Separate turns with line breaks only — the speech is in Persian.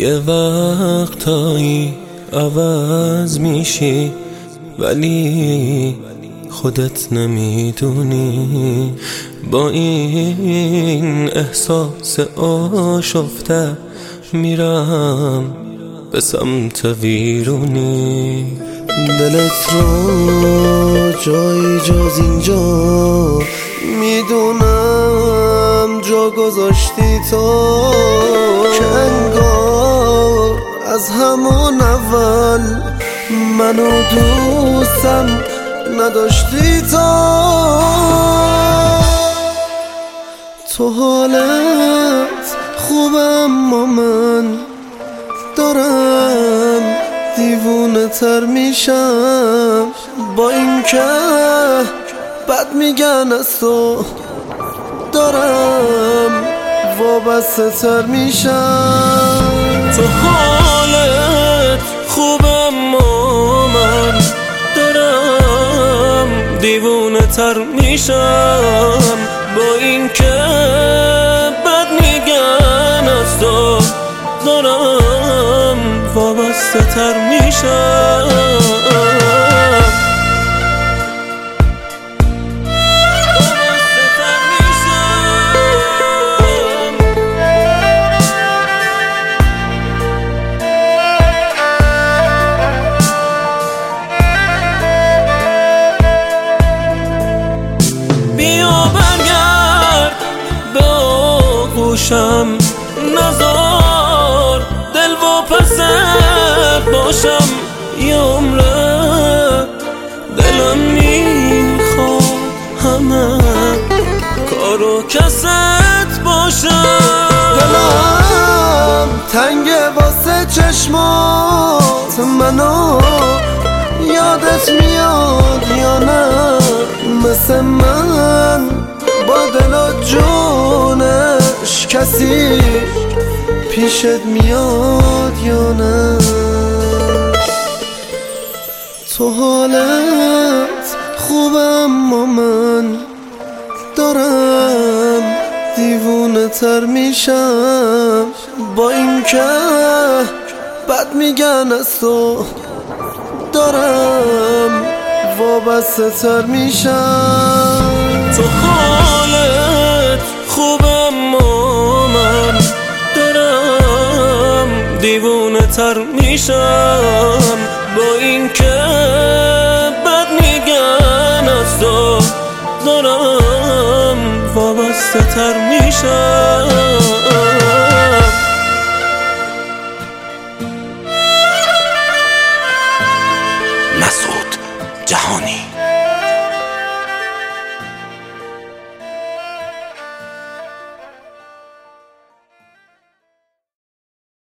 یه وقتایی عوض میشی ولی خودت نمیدونی. با این احساس آشفته میرم به سمت ویرونی.
دلت رو جایی جز اینجا میدونم جا گذاشتی تو، که انگار از همون اول منو دوستم نداشتی تو حالت خوبه اما من دارم دیوونه تر میشم، با اینکه بد میگن از تو دارم وابسته تر میشم.
تو حالت خوبه اما من دارم دیوونه تر میشم، با اینکه بد میگن از تو دارم وابسته تر میشم. نزار دل و پست باشم یه عمره، دلم میخواد همه کارو کست باشم.
دلم تنگه واسه چشمات، منو یادت میاد یا نه؟ مثل من با دل و جونش کسی پیشت میاد یا نه؟ تو حالت خوبه اما من دارم دیوونه تر میشم، با اینکه بد میگن از تو دارم وابسته تر میشم.
تو حالت خوبه اما من دارم دیوونه تر میشم، با اینکه بد میگن از تو دارم وابسته تر میشم.
مسعود جهانی.